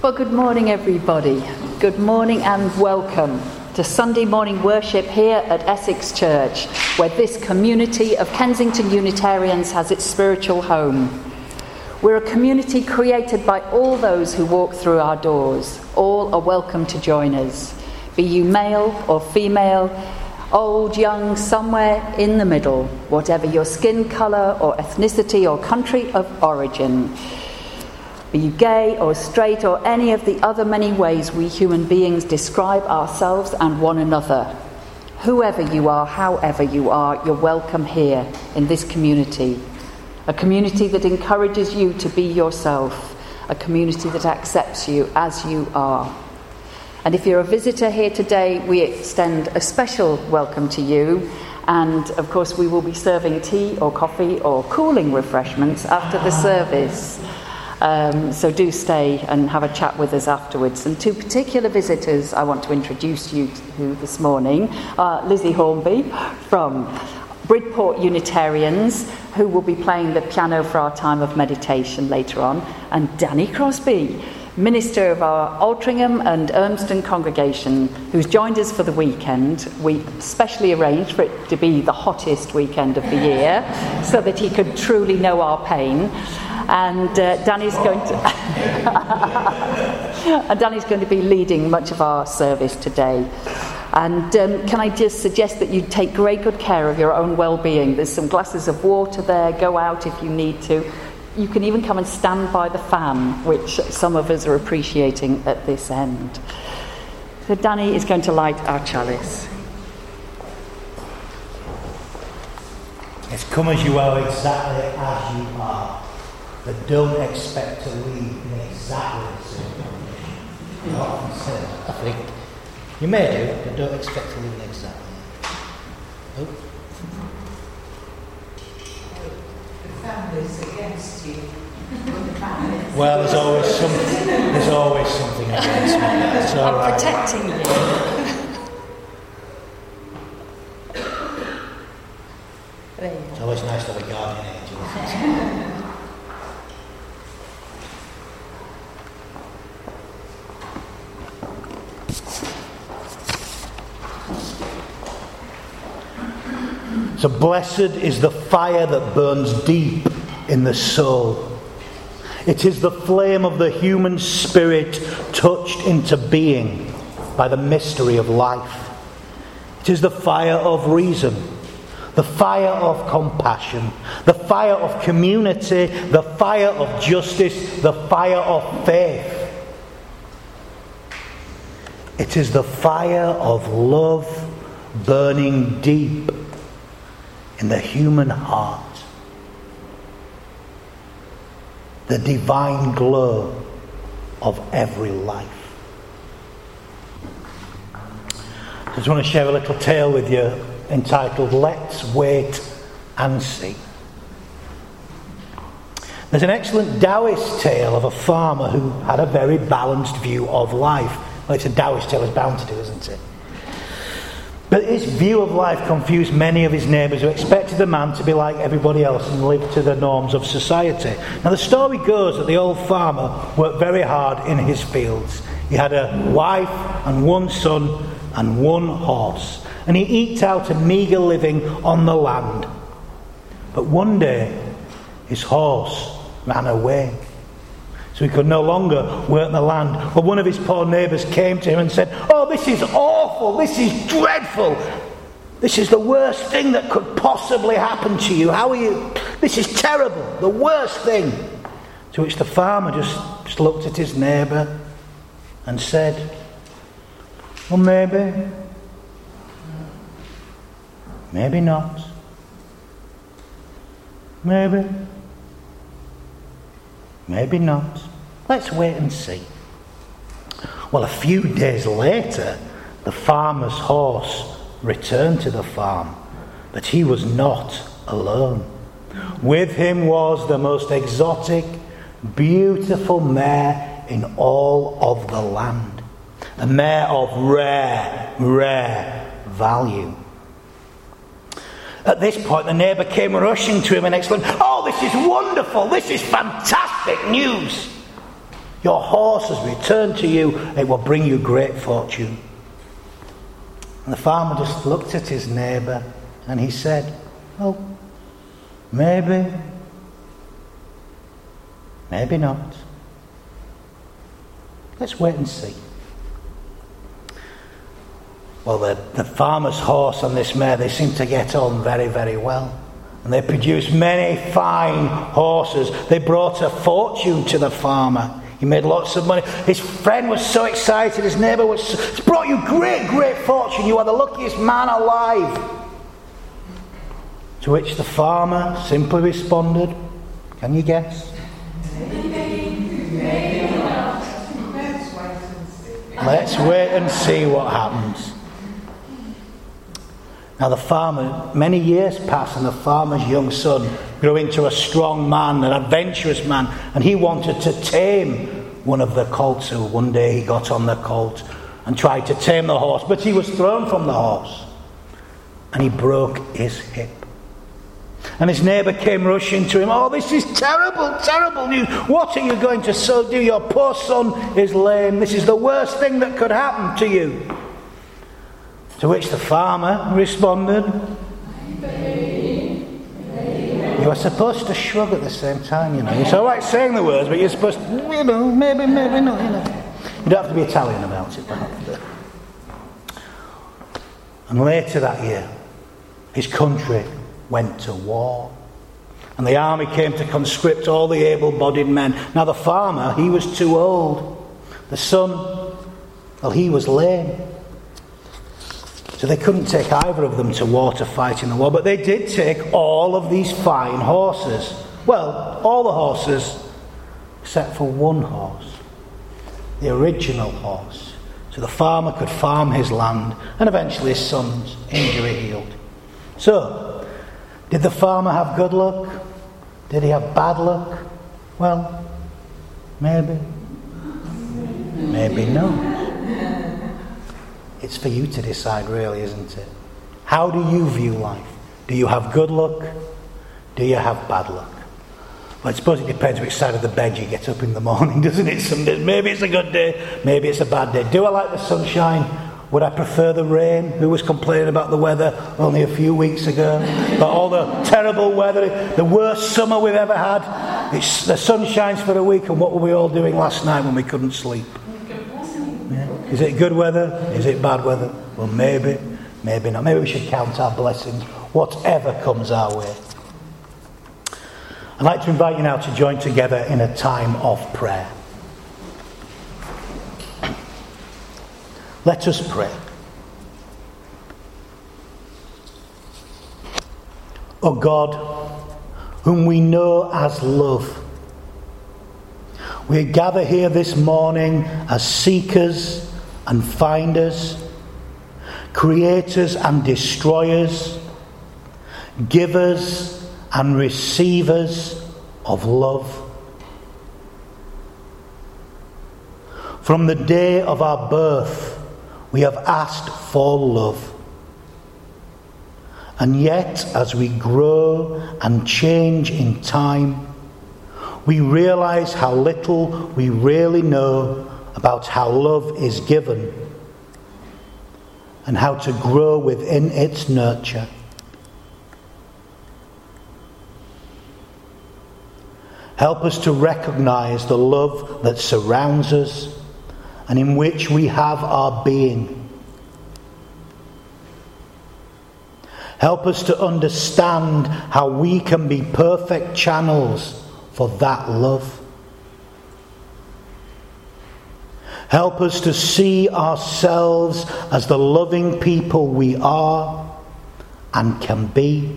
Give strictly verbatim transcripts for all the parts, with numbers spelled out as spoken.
Well, good morning, everybody. Good morning and welcome to Sunday morning worship here at Essex Church, where this community of Kensington Unitarians has its spiritual home. We're a community created by all those who walk through our doors. All are welcome to join us, be you male or female, old, young, somewhere in the middle, whatever your skin colour or ethnicity or country of origin. Be you gay or straight or any of the other many ways we human beings describe ourselves and one another. Whoever you are, however you are, you're welcome here in this community. A community that encourages you to be yourself. A community that accepts you as you are. And if you're a visitor here today, we extend a special welcome to you. And of course we will be serving tea or coffee or cooling refreshments after the service. Um, so do stay and have a chat with us afterwards. And two particular visitors I want to introduce you to this morning are Lizzie Hornby from Bridport Unitarians, who will be playing the piano for our time of meditation later on, and Danny Crosby, minister of our Altrincham and Urmston congregation, who's joined us for the weekend. We specially arranged for it to be the hottest weekend of the year so that he could truly know our pain. And uh, Danny's going to and Danny's going to be leading much of our service today. And um, can I just suggest that you take great good care of your own well-being. There's some glasses of water there. Go out if you need to. You can even come and stand by the fan, which some of us are appreciating at this end. So Danny is going to light our chalice. It's come as you are, exactly as you are. But don't expect to leave in exactly the same condition. You often say that, I think. You may do, but don't expect to leave in exactly. Oh. The family's against you. Well, there's always something. There's always something against me. It's all I'm right. protecting you. It's always nice to have a guardian angel, isn't it? So blessed is the fire that burns deep in the soul. It is the flame of the human spirit touched into being by the mystery of life. It is the fire of reason, the fire of compassion, the fire of community, the fire of justice, the fire of faith. It is the fire of love burning deep in the human heart. The divine glow of every life. I just want to share a little tale with you entitled Let's Wait and See. There's an excellent Taoist tale of a farmer who had a very balanced view of life. Well, it's a Taoist tale, it's bound to do, isn't it? But his view of life confused many of his neighbours who expected the man to be like everybody else and live to the norms of society. Now the story goes that the old farmer worked very hard in his fields. He had a wife and one son and one horse, and he eked out a meagre living on the land. But one day his horse ran away, so he could no longer work the land. But one of his poor neighbours came to him and said, "Oh, this is awful, this is dreadful. This is the worst thing that could possibly happen to you. How are you? This is terrible, the worst thing." To which the farmer just, just looked at his neighbour and said, "Well, maybe, maybe not. Maybe. Maybe not. Let's wait and see." Well, a few days later, the farmer's horse returned to the farm, but he was not alone. With him was the most exotic, beautiful mare in all of the land. A mare of rare, rare value. At this point, the neighbour came rushing to him and exclaimed, "Oh, this is wonderful! This is fantastic news!" Your horses return to you. It will bring you great fortune. And the farmer just looked at his neighbour and he said, well, maybe, maybe not. Let's wait and see. Well, the, the farmer's horse and this mare, they seem to get on very, very well. And they produced many fine horses. They brought a fortune to the farmer. He made lots of money. His friend was so excited. His neighbour was so, it's brought you great, great fortune. You are the luckiest man alive. To which the farmer simply responded, can you guess? Let's wait and see what happens. Now the farmer, many years passed, and the farmer's young son grew into a strong man, an adventurous man, and he wanted to tame one of the colts. So one day he got on the colt and tried to tame the horse, but he was thrown from the horse and he broke his hip. And his neighbour came rushing to him. Oh, this is terrible, terrible news. What are you going to so do? Your poor son is lame. This is the worst thing that could happen to you. To which the farmer responded, you are supposed to shrug at the same time, you know. It's all right saying the words, but you're supposed to, you know, maybe, maybe not, you know. You don't have to be Italian about it, perhaps. And later that year, his country went to war. And the army came to conscript all the able-bodied men. Now the farmer, he was too old. The son, well, he was lame. So they couldn't take either of them to war to fight in the war, but they did take all of these fine horses. Well, all the horses except for one horse, the original horse. So the farmer could farm his land, and eventually his son's injury healed. So, did the farmer have good luck? Did he have bad luck? Well, maybe. Maybe not. It's for you to decide, really, isn't it? How do you view life? Do you have good luck? Do you have bad luck? Well, I suppose it depends which side of the bed you get up in the morning, doesn't it? Some days, maybe it's a good day, maybe it's a bad day. Do I like the sunshine? Would I prefer the rain? Who was complaining about the weather only a few weeks ago? About all the terrible weather, the worst summer we've ever had. It's, the sun shines for a week, and what were we all doing last night when we couldn't sleep? Yeah. Is it good weather? Is it bad weather? Well, maybe, maybe not. Maybe we should count our blessings, whatever comes our way. I'd like to invite you now to join together in a time of prayer. Let us pray. O God, whom we know as love, we gather here this morning as seekers and finders, creators and destroyers, givers and receivers of love. From the day of our birth, we have asked for love. And yet, as we grow and change in time, we realize how little we really know about how love is given and how to grow within its nurture. Help us to recognize the love that surrounds us and in which we have our being. Help us to understand how we can be perfect channels for that love. Help us to see ourselves as the loving people we are and can be.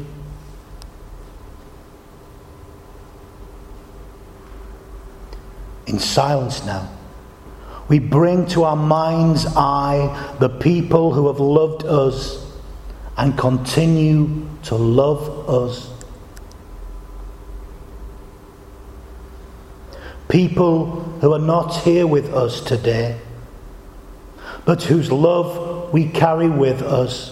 In silence now, we bring to our mind's eye the people who have loved us and continue to love us. People who are not here with us today, but whose love we carry with us.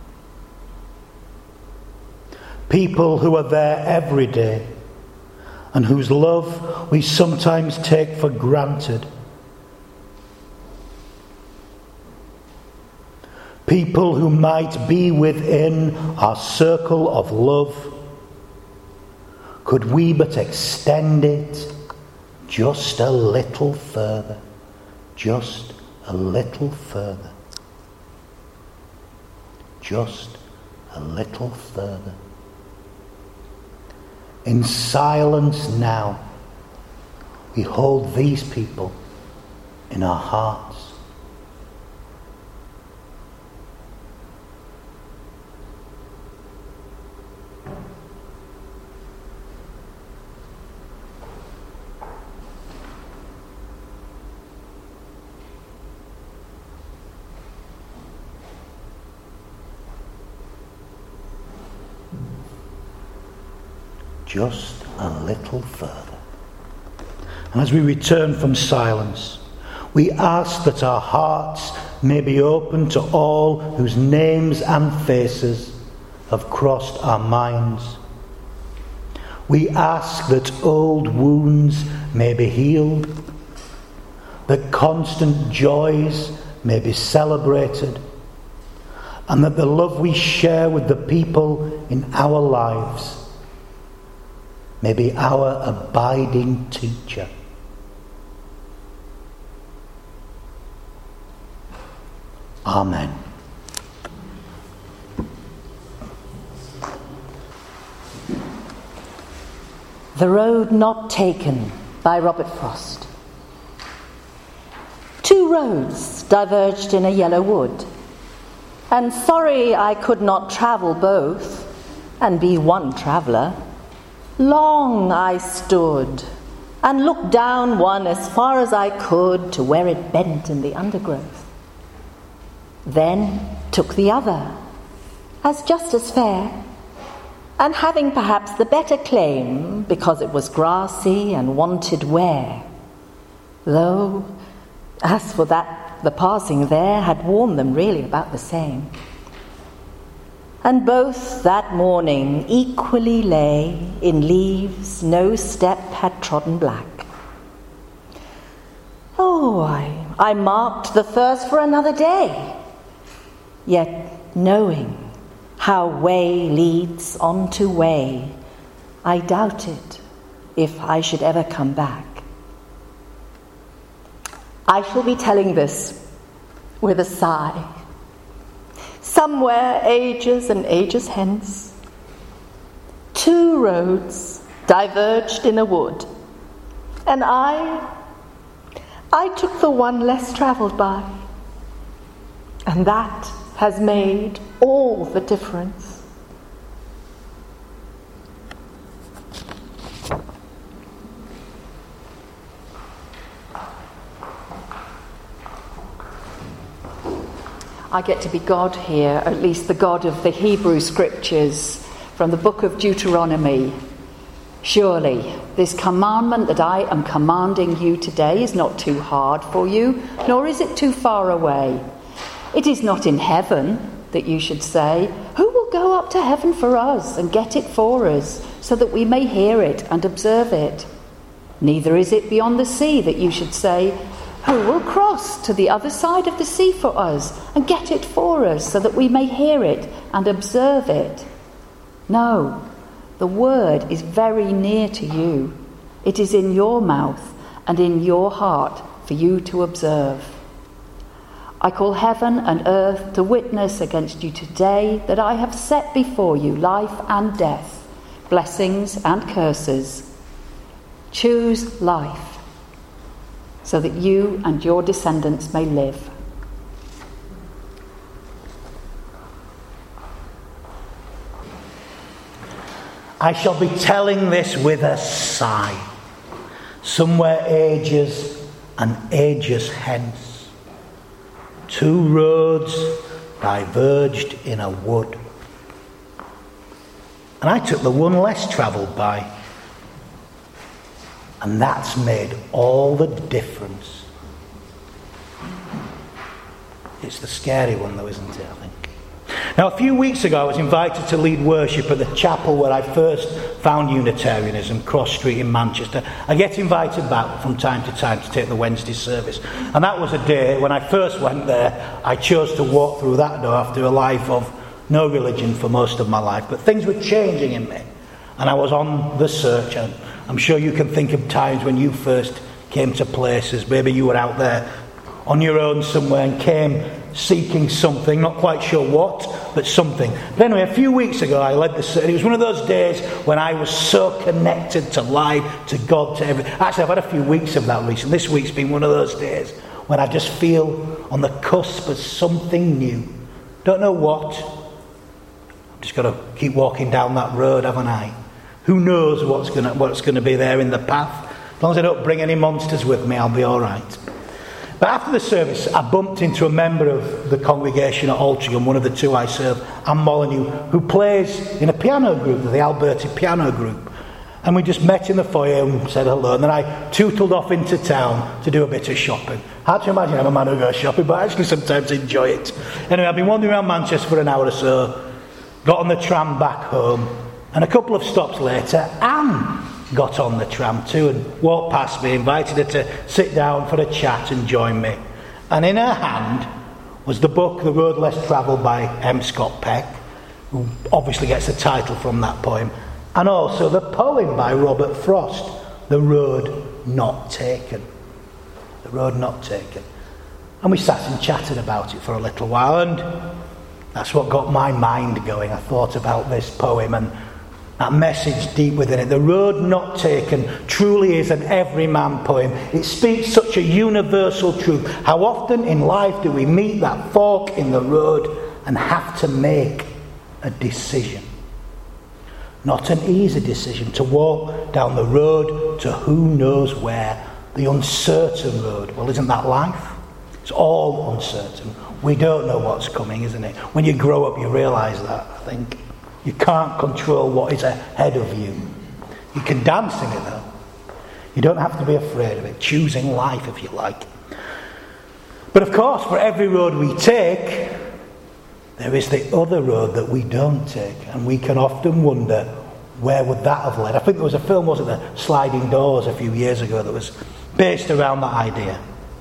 People who are there every day and whose love we sometimes take for granted. People who might be within our circle of love, could we but extend it just a little further, just a little further, just a little further. In silence now, we hold these people in our hearts. Just a little further. And as we return from silence, we ask that our hearts may be open to all whose names and faces have crossed our minds. We ask that old wounds may be healed, that constant joys may be celebrated, and that the love we share with the people in our lives may be our abiding teacher. Amen. The Road Not Taken by Robert Frost. Two roads diverged in a yellow wood, and sorry I could not travel both and be one traveller. Long I stood and looked down one as far as I could to where it bent in the undergrowth. Then took the other, as just as fair, and having perhaps the better claim because it was grassy and wanted wear, though, as for that, the passing there had worn them really about the same. And both that morning equally lay in leaves no step had trodden black. Oh, I, I marked the first for another day, yet knowing how way leads on to way, I doubted if I should ever come back. I shall be telling this with a sigh. Somewhere ages and ages hence, two roads diverged in a wood, and I, I took the one less travelled by, and that has made all the difference. I get to be God here, at least the God of the Hebrew Scriptures, from the book of Deuteronomy. Surely this commandment that I am commanding you today is not too hard for you, nor is it too far away. It is not in heaven that you should say, who will go up to heaven for us and get it for us, so that we may hear it and observe it? Neither is it beyond the sea that you should say, who will cross to the other side of the sea for us and get it for us, so that we may hear it and observe it? No, the word is very near to you. It is in your mouth and in your heart for you to observe. I call heaven and earth to witness against you today that I have set before you life and death, blessings and curses. Choose life, so that you and your descendants may live. I shall be telling this with a sigh, somewhere ages and ages hence. Two roads diverged in a wood, and I took the one less travelled by, and that's made all the difference. It's the scary one though, isn't it, I think? Now, a few weeks ago, I was invited to lead worship at the chapel where I first found Unitarianism, Cross Street in Manchester. I get invited back from time to time to take the Wednesday service. And that was a day when I first went there. I chose to walk through that door after a life of no religion for most of my life. But things were changing in me. And I was on the search. And I'm sure you can think of times when you first came to places. Maybe you were out there on your own somewhere and came seeking something, not quite sure what, but something. But anyway, a few weeks ago I led the it was one of those days when I was so connected to life, to God, to everything. Actually, I've had a few weeks of that recently. This week's been one of those days when I just feel on the cusp of something new. Don't know what. I've just got to keep walking down that road, haven't I? Who knows what's going to, what's going to be there in the path? As long as I don't bring any monsters with me, I'll be all right. But after the service, I bumped into a member of the congregation at Altrincham, one of the two I serve, Anne Molyneux, who plays in a piano group, the Alberti Piano Group. And we just met in the foyer and said hello. And then I tootled off into town to do a bit of shopping. Hard to imagine I'm a man who goes shopping, but I actually sometimes enjoy it. Anyway, I've been wandering around Manchester for an hour or so, got on the tram back home, and a couple of stops later, Anne got on the tram too and walked past me, invited her to sit down for a chat and join me. And in her hand was the book The Road Less Travelled by M. Scott Peck, who obviously gets the title from that poem, and also the poem by Robert Frost, The Road Not Taken. The Road Not Taken. And we sat and chatted about it for a little while, and that's what got my mind going. I thought about this poem and that message deep within it. The Road Not Taken truly is an everyman poem. It speaks such a universal truth. How often in life do we meet that fork in the road and have to make a decision? Not an easy decision to walk down the road to who knows where, the uncertain road. Well, isn't that life? It's all uncertain. We don't know what's coming, isn't it? When you grow up, you realise that, I think. You can't control what is ahead of you. You can dance in it, though. You don't have to be afraid of it. Choosing life, if you like. But of course, for every road we take, there is the other road that we don't take. And we can often wonder, where would that have led? I think there was a film, wasn't there, Sliding Doors, a few years ago, that was based around that idea.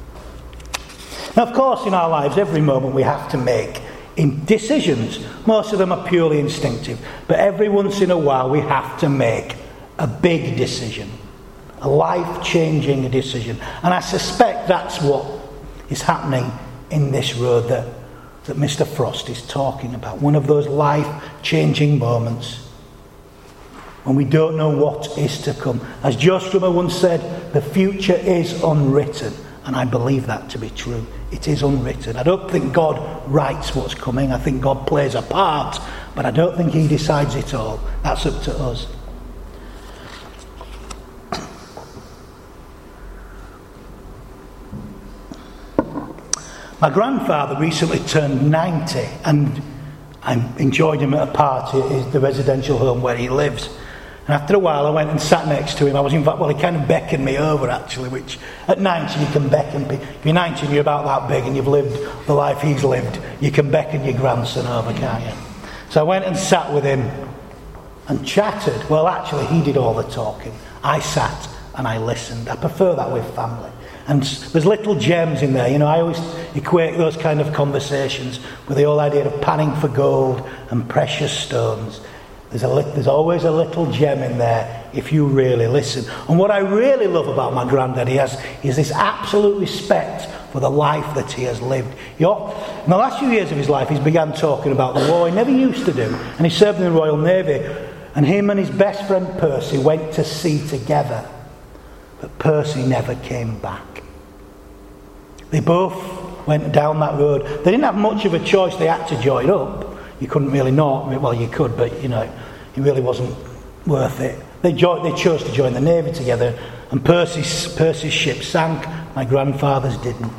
Now, of course, in our lives, every moment we have to make in decisions. Most of them are purely instinctive, but every once in a while we have to make a big decision, a life-changing decision. And I suspect that's what is happening in this road that, that Mister Frost is talking about. One of those life-changing moments when we don't know what is to come. As Joe Strummer once said, the future is unwritten. And I believe that to be true. It is unwritten. I don't think God writes what's coming. I think God plays a part, but I don't think he decides it all. That's up to us. My grandfather recently turned ninety, and I enjoyed him at a party at the residential home where he lives. And after a while I went and sat next to him. I was in fact, well, he kind of beckoned me over actually, which at ninety you can beckon people. If you're ninety and you're about that big and you've lived the life he's lived, you can beckon your grandson over, can't you? So I went and sat with him and chatted. Well, actually he did all the talking. I sat and I listened. I prefer that with family. And there's little gems in there. You know, I always equate those kind of conversations with the whole idea of panning for gold and precious stones. There's, a li- there's always a little gem in there if you really listen. And what I really love about my granddad, he has is this absolute respect for the life that he has lived. You know, in the last few years of his life, he's began talking about the war. He never used to do. And he served in the Royal Navy. And him and his best friend Percy went to sea together. But Percy never came back. They both went down that road. They didn't have much of a choice. They had to join up. You couldn't really not. Well, you could, but, you know, it really wasn't worth it. They, jo- they chose to join the Navy together, and Percy's, Percy's ship sank. My grandfather's didn't.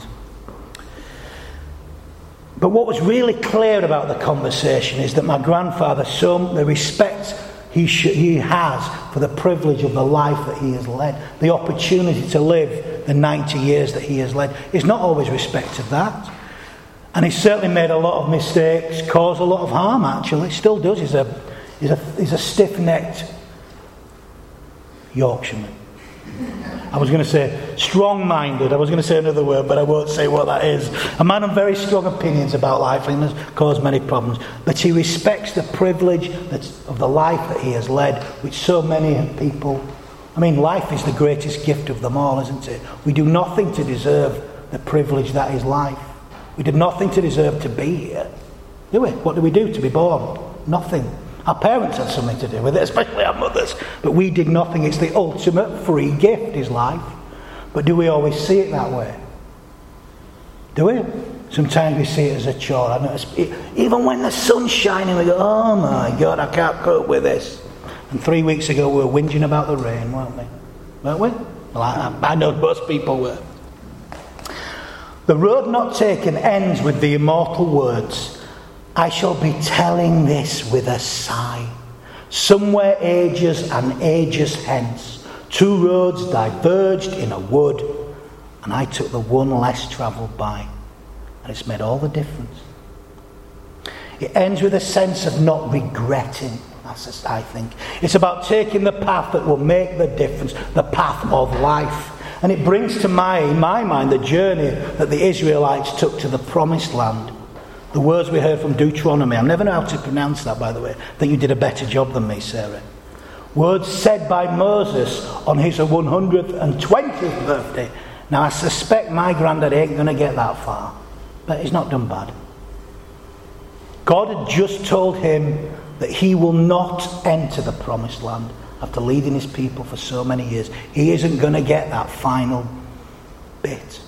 But what was really clear about the conversation is that my grandfather, so the respect he, sh- he has for the privilege of the life that he has led, the opportunity to live the ninety years that he has led, is not always respect of that. And he certainly made a lot of mistakes, caused a lot of harm actually. Still does. He's a, he's a, he's a stiff-necked Yorkshireman. I was going to say strong-minded. I was going to say another word, but I won't say what that is. A man of very strong opinions about life and has caused many problems. But he respects the privilege that's, of the life that he has led, which so many people... I mean, life is the greatest gift of them all, isn't it? We do nothing to deserve the privilege that is life. We did nothing to deserve to be here. Do we? What do we do to be born? Nothing. Our parents had something to do with it, especially our mothers. But we did nothing. It's the ultimate free gift, is life. But do we always see it that way? Do we? Sometimes we see it as a chore. I notice, even when the sun's shining, we go, oh my God, I can't cope with this. And three weeks ago we were whinging about the rain, weren't we? Weren't we? Well, I, I know most people were. The road not taken ends with the immortal words, I shall be telling this with a sigh. Somewhere ages and ages hence, two roads diverged in a wood, and I took the one less travelled by. And it's made all the difference. It ends with a sense of not regretting. That's just, I think. It's about taking the path that will make the difference, the path of life. And it brings to my, my mind the journey that the Israelites took to the promised land. The words we heard from Deuteronomy. I never know how to pronounce that, by the way. I think you did a better job than me, Sarah. Words said by Moses on his one hundred twentieth birthday. Now, I suspect my granddad ain't going to get that far. But he's not done bad. God had just told him that he will not enter the promised land after leading his people for so many years. He isn't going to get that final bit.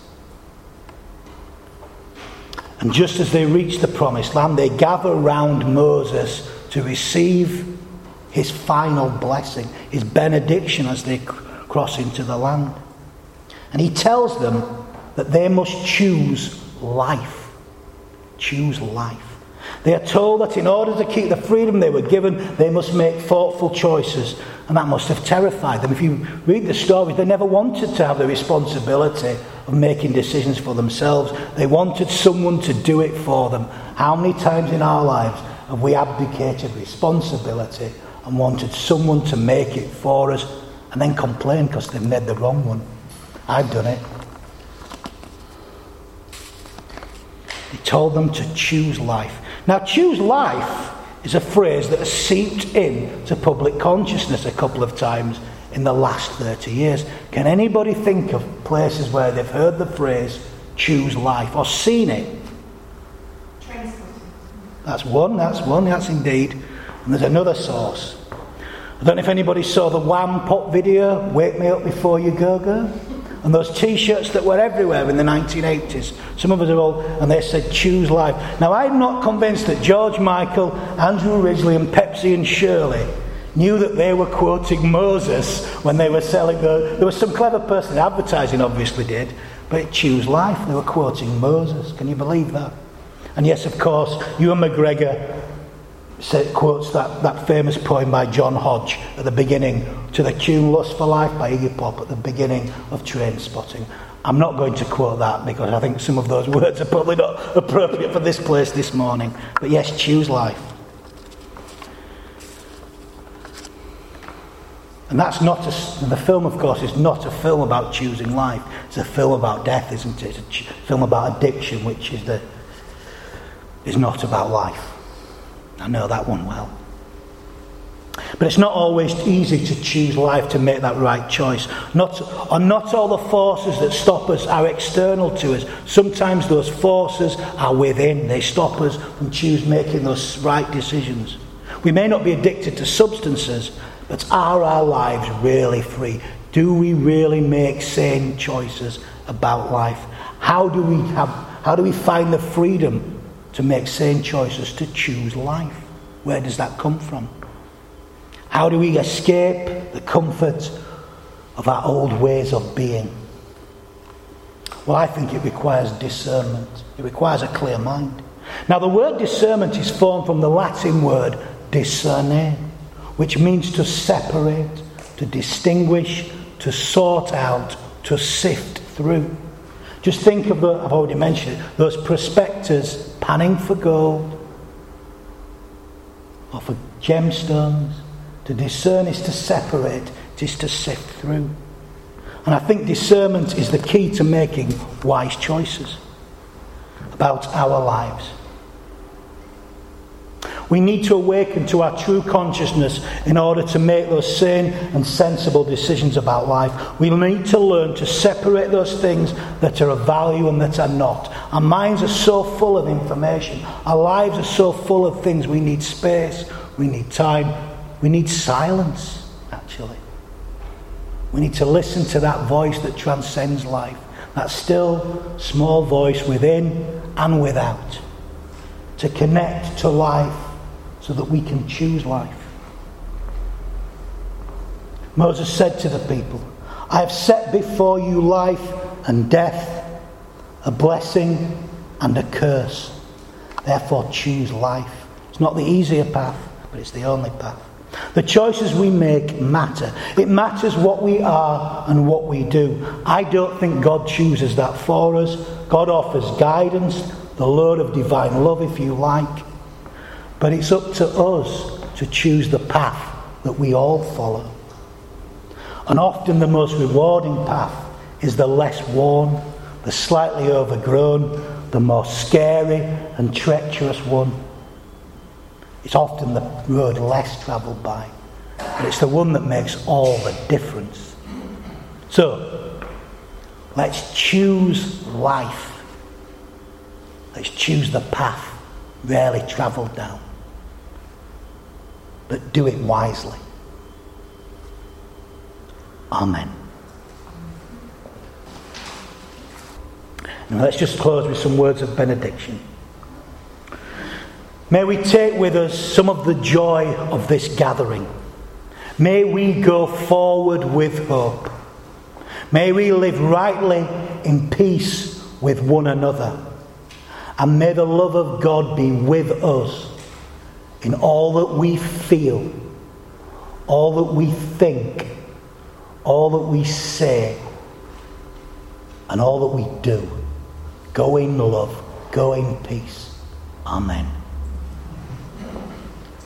And just as they reach the promised land, they gather round Moses to receive his final blessing, his benediction as they cross into the land. And he tells them that they must choose life. Choose life. They are told that in order to keep the freedom they were given, they must make thoughtful choices. And that must have terrified them. If you read the stories, they never wanted to have the responsibility of making decisions for themselves. They wanted someone to do it for them. How many times in our lives have we abdicated responsibility and wanted someone to make it for us and then complain because they've made the wrong one? I've done it. He told them to choose life. Now, choose life is a phrase that has seeped into public consciousness a couple of times in the last thirty years. Can anybody think of places where they've heard the phrase choose life or seen it? That's one, that's one, that's indeed. And there's another source. I don't know if anybody saw the Wham pop video, Wake Me Up Before You Go Go. And those t-shirts that were everywhere in the nineteen eighties. Some of us are old, and they said, choose life. Now, I'm not convinced that George Michael, Andrew Ridgeley, and Pepsi and Shirley knew that they were quoting Moses when they were selling the... There was some clever person, advertising obviously did, but it choose life. They were quoting Moses. Can you believe that? And yes, of course, Ewan McGregor said, quotes that, that famous poem by John Hodge at the beginning to the tune Lust for Life by Iggy Pop at the beginning of Train Spotting. I'm not going to quote that because I think some of those words are probably not appropriate for this place this morning. But yes, choose life. And that's not a, the film, of course, is not a film about choosing life. It's a film about death, isn't it? It's a ch- film about addiction, which is the is not about life. I know that one well. But it's not always easy to choose life, to make that right choice. Not, or not all the forces that stop us are external to us. Sometimes those forces are within. They stop us from choose making those right decisions. We may not be addicted to substances, but are our lives really free? Do we really make sane choices about life? How do we have? How do we find the freedom to make sane choices, to choose life? Where does that come from? How do we escape the comfort of our old ways of being? Well, I think it requires discernment. It requires a clear mind. Now, the word discernment is formed from the Latin word discerne, which means to separate, to distinguish, to sort out, to sift through. Just think of the, I've already mentioned it, those prospectors panning for gold or for gemstones. To discern is to separate, it is to sift through. And I think discernment is the key to making wise choices about our lives. We need to awaken to our true consciousness in order to make those sane and sensible decisions about life. We need to learn to separate those things that are of value and that are not. Our minds are so full of information. Our lives are so full of things. We need space. We need time. We need silence, actually. We need to listen to that voice that transcends life. That still, small voice within and without. To connect to life so that we can choose life. Moses said to the people, I have set before you life and death, a blessing and a curse. Therefore choose life. It's not the easier path, but it's the only path. The choices we make matter. It matters what we are and what we do. I don't think God chooses that for us. God offers guidance, the load of divine love, if you like. But it's up to us to choose the path that we all follow. And often the most rewarding path is the less worn, the slightly overgrown, the more scary and treacherous one. It's often the road less travelled by, but it's the one that makes all the difference. So, let's choose life. Let's choose the path rarely travelled down. But do it wisely. Amen. Now let's just close with some words of benediction. May we take with us some of the joy of this gathering. May we go forward with hope. May we live rightly in peace with one another. And may the love of God be with us in all that we feel, all that we think, all that we say, and all that we do. Go in love, go in peace. Amen.